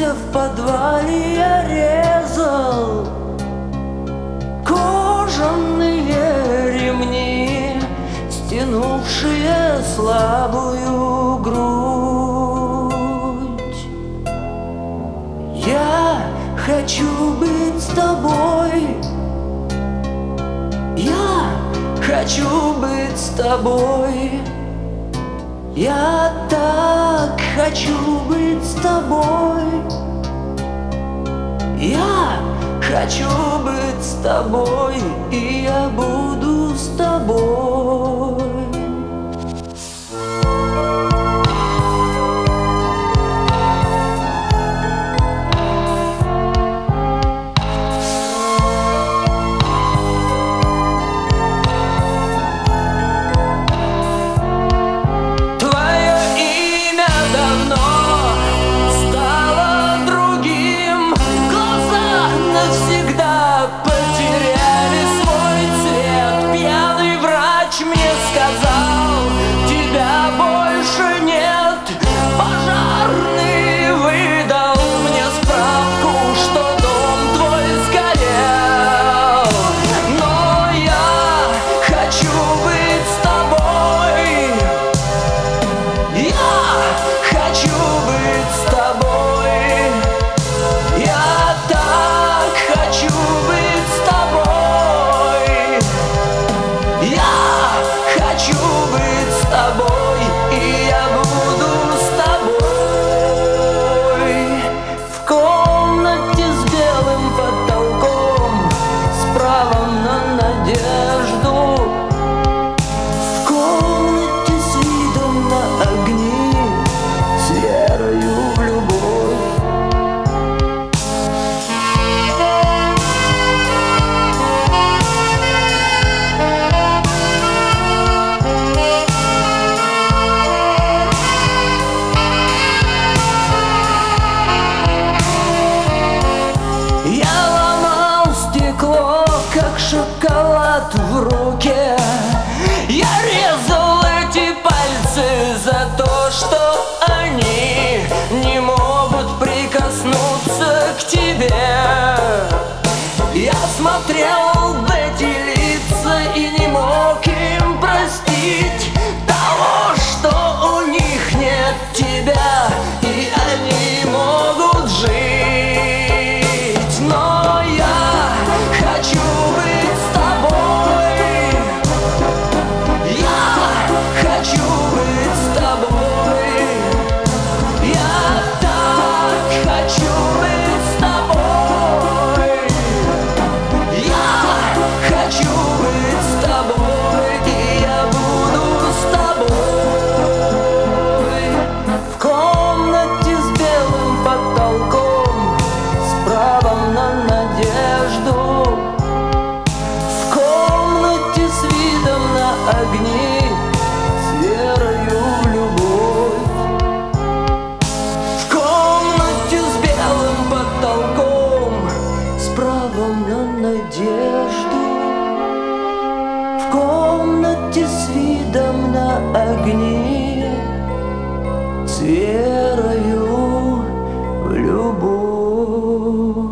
в подвале я резал кожаные ремни, стянувшие слабую грудь. Я хочу быть с тобой, я хочу быть с тобой, я так хочу быть с тобой, я хочу быть с тобой, и я буду с тобой. Шоколад в руке, я резал эти пальцы за то, что они не могут прикоснуться к тебе. Я смотрел в эти лица и не мог им простить того, что у них нет тебя, и они могут жить. Но я хочу быть с тобой, я хочу быть с тобой, я так хочу быть с тобой, я хочу быть с тобой, и я буду с тобой. В комнате с белым потолком, с правом на надежду, в комнате с видом на огни, с верою в любовь. В комнате с белым потолком, с правом на надежду, в комнате с видом на огни, с верою в любовь.